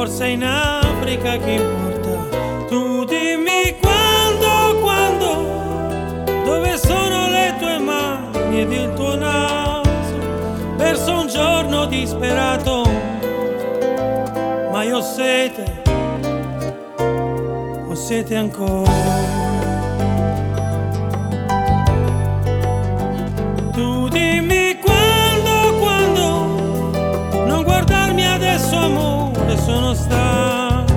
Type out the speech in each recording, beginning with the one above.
forse in Africa che importa. Tu dimmi quando, dove sono le tue mani ed il tuo naso, verso un giorno disperato, ma io ho sete ancora. Tu dimmi quando, non guardarmi adesso amore, sono stanco,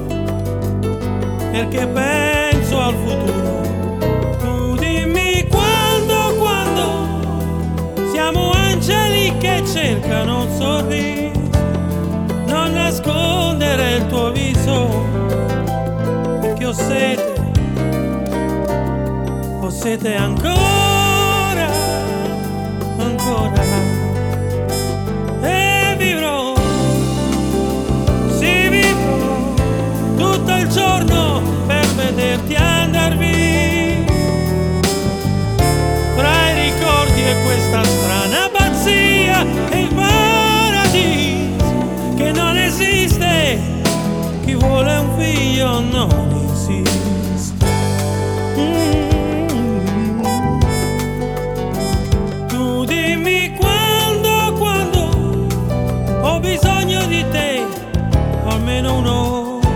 perché penso al futuro. Tu dimmi quando, siamo angeli che cercano un sorriso, non nascondere il tuo viso, perché ho sete ancora, ancora. E vivrò, sì vivrò, tutto il giorno per vederti andar via, fra i ricordi e questa strana pazzia, e il paradiso che non esiste, chi vuole un figlio non esiste. Tu dimmi quando ho bisogno di te, almeno un'ora,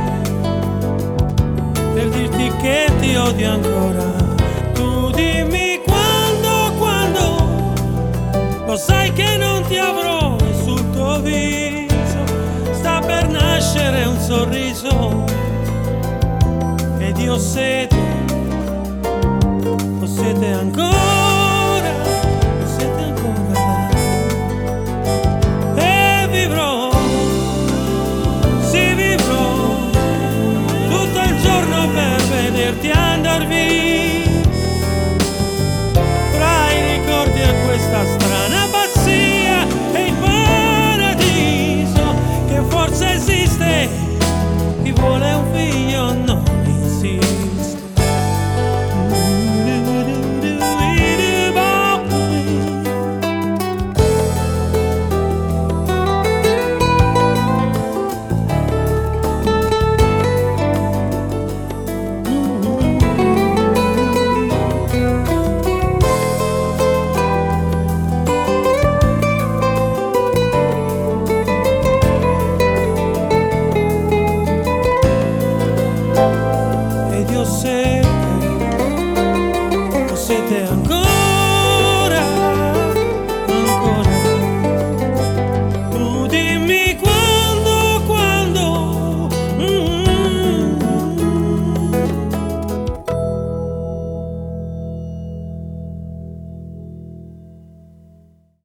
per dirti che ti odio ancora. Tu dimmi quando, lo sai che non ti avrò, e sul tuo viso sta per nascere un sorriso, ed io ho sete